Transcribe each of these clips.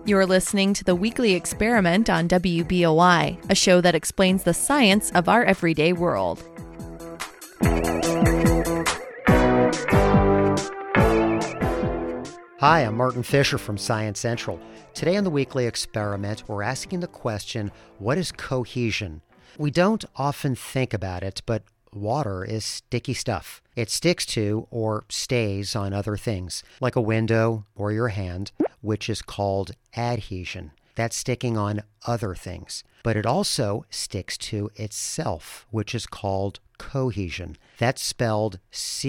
You're listening to the Weekly Experiment on WBOI, a show that explains the science of our everyday world. Hi, I'm Martin Fisher from Science Central. Today on the Weekly Experiment, we're asking the question, what is cohesion? We don't often think about it, but water is sticky stuff. It sticks to or stays on other things, like a window or your hand, which is called adhesion. That's sticking on other things. But it also sticks to itself, which is called cohesion. That's spelled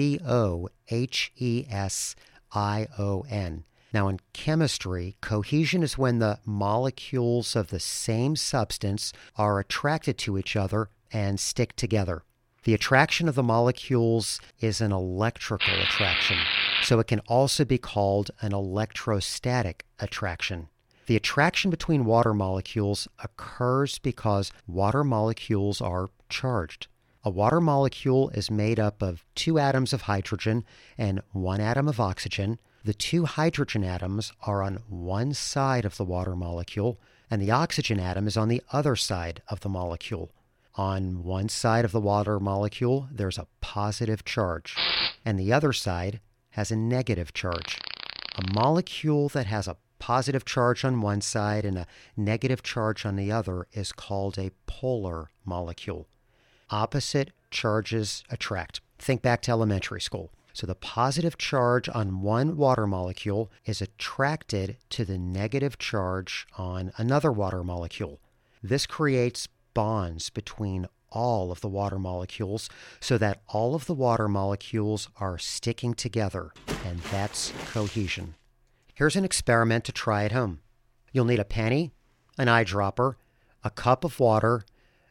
C-O-H-E-S-I-O-N. Now, in chemistry, cohesion is when the molecules of the same substance are attracted to each other and stick together. The attraction of the molecules is an electrical attraction, so it can also be called an electrostatic attraction. The attraction between water molecules occurs because water molecules are charged. A water molecule is made up of 2 atoms of hydrogen and 1 atom of oxygen. The 2 hydrogen atoms are on one side of the water molecule, and the oxygen atom is on the other side of the molecule. On one side of the water molecule, there's a positive charge, and the other side has a negative charge. A molecule that has a positive charge on one side and a negative charge on the other is called a polar molecule. Opposite charges attract. Think back to elementary school. So the positive charge on one water molecule is attracted to the negative charge on another water molecule. This creates bonds between all of the water molecules so that all of the water molecules are sticking together, and that's cohesion. Here's an experiment to try at home. You'll need a penny, an eyedropper, a cup of water,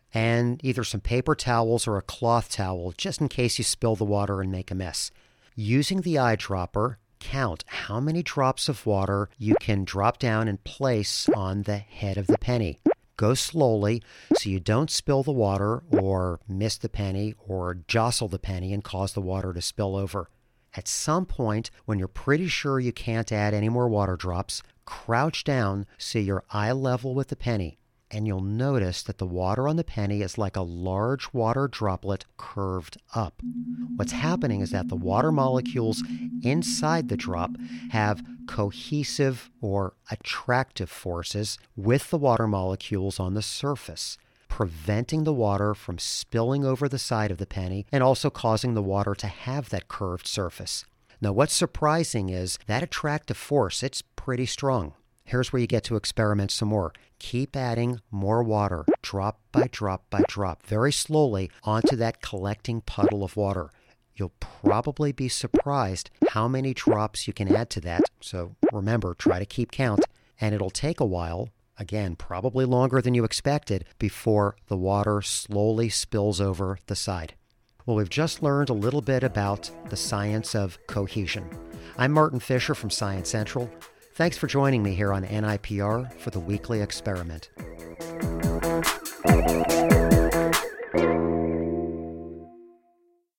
and either some paper towels or a cloth towel just in case you spill the water and make a mess. Using the eyedropper, count how many drops of water you can drop down and place on the head of the penny. Go slowly so you don't spill the water or miss the penny or jostle the penny and cause the water to spill over. At some point, when you're pretty sure you can't add any more water drops, crouch down so you're eye level with the penny, and you'll notice that the water on the penny is like a large water droplet curved up. What's happening is that the water molecules inside the drop have cohesive or attractive forces with the water molecules on the surface, preventing the water from spilling over the side of the penny and also causing the water to have that curved surface. Now, what's surprising is that attractive force, it's pretty strong. Here's where you get to experiment some more. Keep adding more water, drop by drop by drop, very slowly onto that collecting puddle of water. You'll probably be surprised how many drops you can add to that. So remember, try to keep count. And it'll take a while, again, probably longer than you expected, before the water slowly spills over the side. Well, we've just learned a little bit about the science of cohesion. I'm Martin Fisher from Science Central. Thanks for joining me here on NIPR for the Weekly Experiment.